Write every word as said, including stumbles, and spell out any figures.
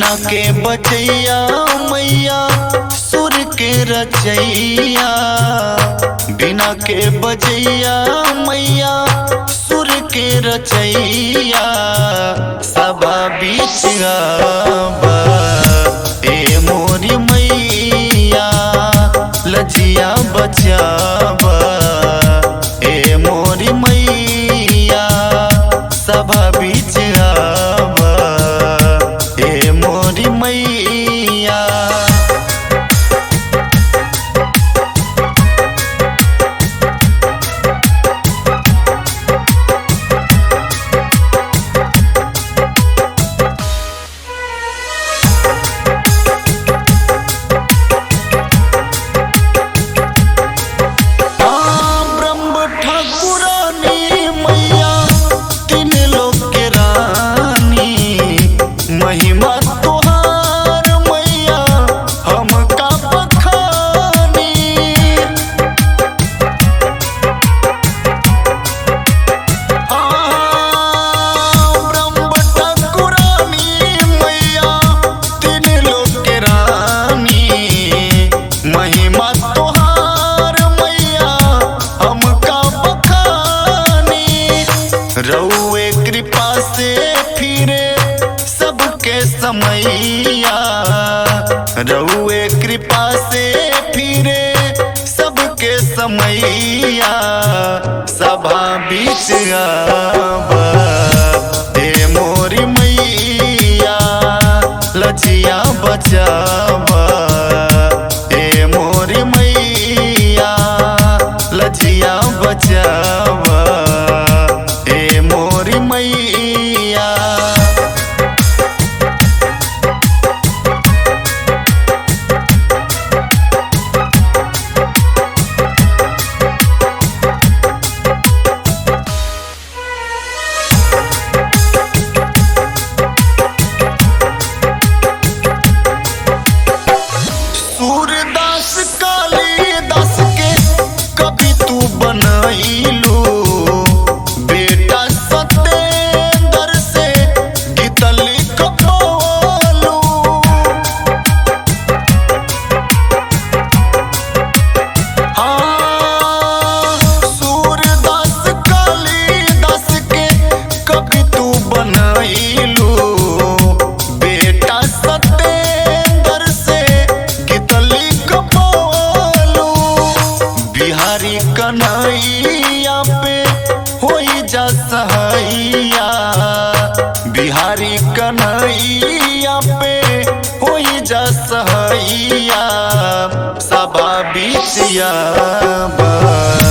बिना के बचैया मैया सुर के रचैया। बिना के बजैया मैया सुर के रचैया। सभा बीच आवा ए मोरी मैया लजिया बचावा ए मोरी मैया। सभा बीच आवा ए मोरी मैया। महिमा तोहार मैया हमका बखानी। ब्रह्म ठाकुरानी मैया तीन लोक के रानी। महिमा तोहार मैया हमका बखानी। रउए कृपा से फिरे सबके समैया। रउए कृपा से फिरे सबके समैया। सभा बीच आवा ए मोरी मैया लजिया बचावा ए मोरी मैया लजिया बचावा ए मोरी मैया। सूरदास कालिदास के कभी तू बनैलू। बेटा सतेंद्र से गीत लिखवालू। हाँ सूरदास कालिदास के कभी तू बनैलू। बेटा सतेंद्र से गीत लिखवालू। बिहारी कन्हैया पे होई जा सहैया। बिहारी कन्हैया पे होई जा सहैया। सभा बीच आवा